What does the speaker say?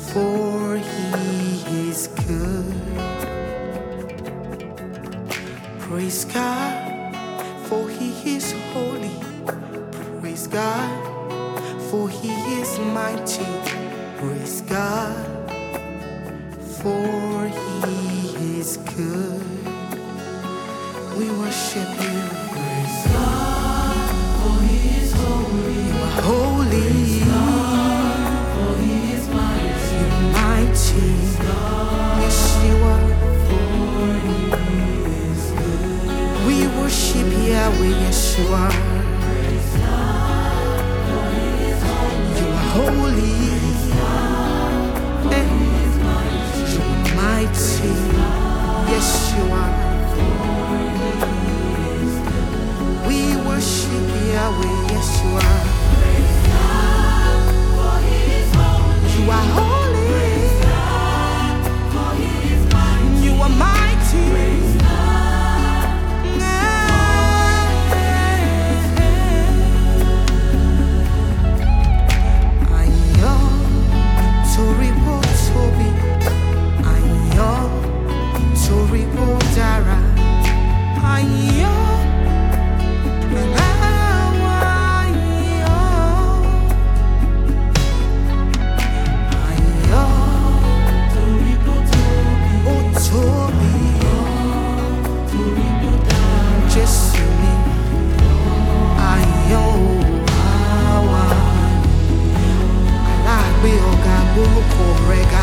for he is good. Praise God, for he is holy. Praise God, for he is mighty. Praise God, for he is good. We worship you. Praise God, for he is holy. You are holy. Praise God, for he is mighty. You're mighty. Yes, you are. For he is good. We worship Yahweh, yes, you are. Praise God, for he is holy. You are holy. Praise God, for he is mighty. You are mighty. Yes, you are. We worship Yahweh, yes, you are. Praise God, for he is holy. You are holy. Praise God, for he is mighty. You are mighty. Praise God, Ayo, Toribo Tobi. Ayo, Toribo Dara. Ayo, Rega